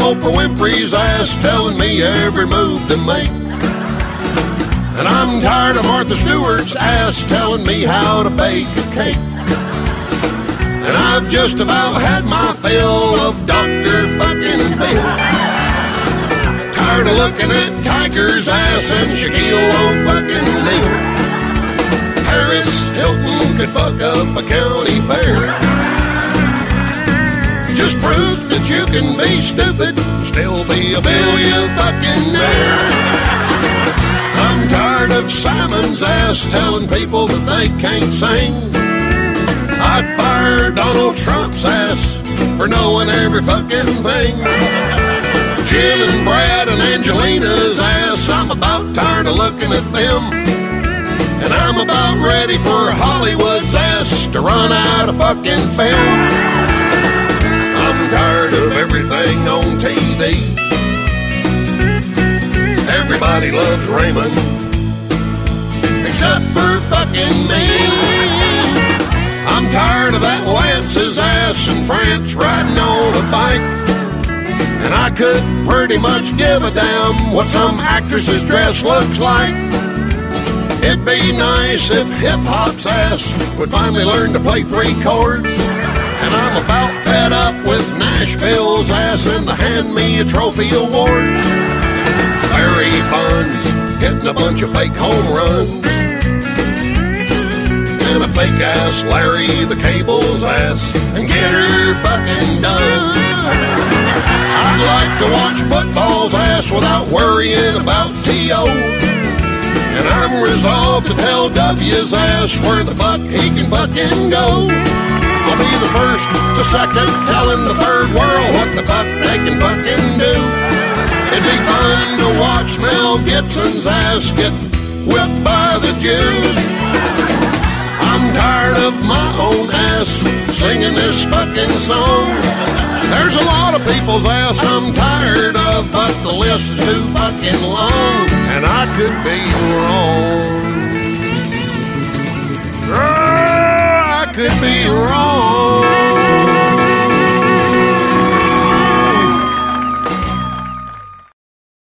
Oprah Winfrey's ass telling me every move to make. And I'm tired of Martha Stewart's ass telling me how to bake a cake. And I've just about had my fill of Dr. fucking Phil. Tired of looking at Tiger's ass and Shaquille O'Neal. Paris Hilton could fuck up a county fair. Just proof that you can be stupid, still be a billionaire. I'm tired of Simon's ass telling people that they can't sing. I'd fire Donald Trump's ass for knowing every fucking thing. Jim and Brad and Angelina's ass, I'm about tired of looking at them. And I'm about ready for Hollywood's ass to run out of fucking film. I'm tired of everything on TV. Everybody loves Raymond, except for fucking me. I'm tired of that Lance's ass in France riding on a bike. And I could pretty much give a damn what some actress's dress looks like. It'd be nice if hip-hop's ass would finally learn to play 3 chords. And I'm about fed up with Nashville's ass and the Hand Me a Trophy award. Barry Bonds hitting a bunch of fake home runs. And a fake-ass Larry the Cable's ass and get her fucking done. I'd like to watch football's ass without worrying about T.O. And I'm resolved to tell W's ass where the fuck he can fucking go. I'll be the first to second telling the third world what the fuck they can fucking do. It'd be fun to watch Mel Gibson's ass get whipped by the Jews. I'm tired of my own ass singing this fucking song. There's a lot of people's ass I'm tired of, but the list is too fucking long. And I could be wrong. I could be wrong.